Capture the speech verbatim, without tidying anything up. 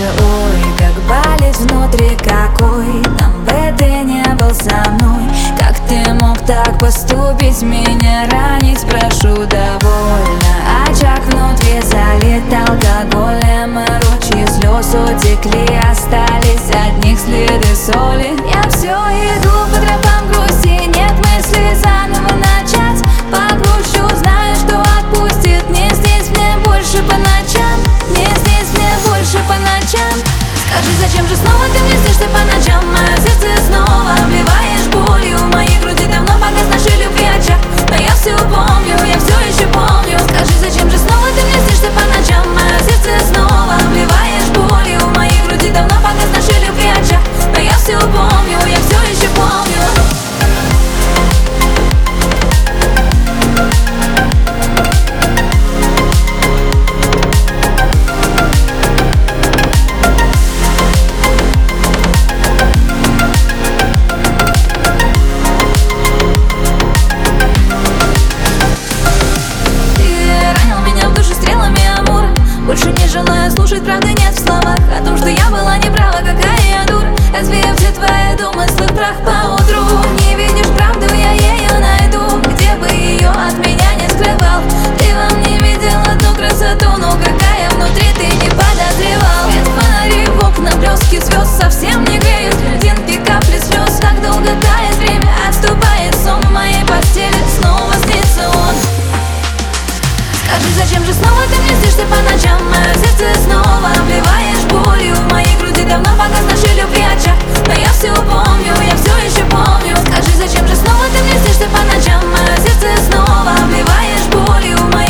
ой, как болит внутри, какой там бы ты не был со мной. Как ты мог так поступить, меня ранить, прошу, довольно. Очаг внутри залит алкоголем, и ручьи слез утекли, остались от них следы соли. Я все иду по тропам грусти, нет мысли заново начать. Погрущу, знаю, что отпустит, не здесь мне больше по ночам, не здесь мне больше по ночам. Скажи, зачем же снова ты мне снишься по ночам? Мое сердце снова обливаешь болью, в моей груди давно погас нашей любви очаг. Но я все помню, я все еще помню. Скажи, зачем же снова ты мне снишься по ночам? Мое сердце снова обливаешь болью, в моей груди давно погас нашей любви очаг. Но я все помню, я все еще помню. Больше не желаю слушать, правды нет в словах о том, что я была неправа, какая я дура. Развеяв все твои домыслы в прах поутру. Не видишь правду, я ее найду, где бы ее от меня не скрывал. Ты во мне видел одну красоту, но какая внутри ты не подозревал. Свет фонарей в окна, блески звезд совсем не греют. Льдинки, капли слез, так долго тает время. Отступает сон в моей постели, снова снится он. Скажи, зачем же снова ты мне снишься по ночам? Мое сердце снова обливаешь болью, в моей груди давно погас нашей любви очаг. Но я все помню, я все еще помню. Скажи, зачем же снова ты мне снишься по ночам? Мое сердце снова обливаешь болью, в моей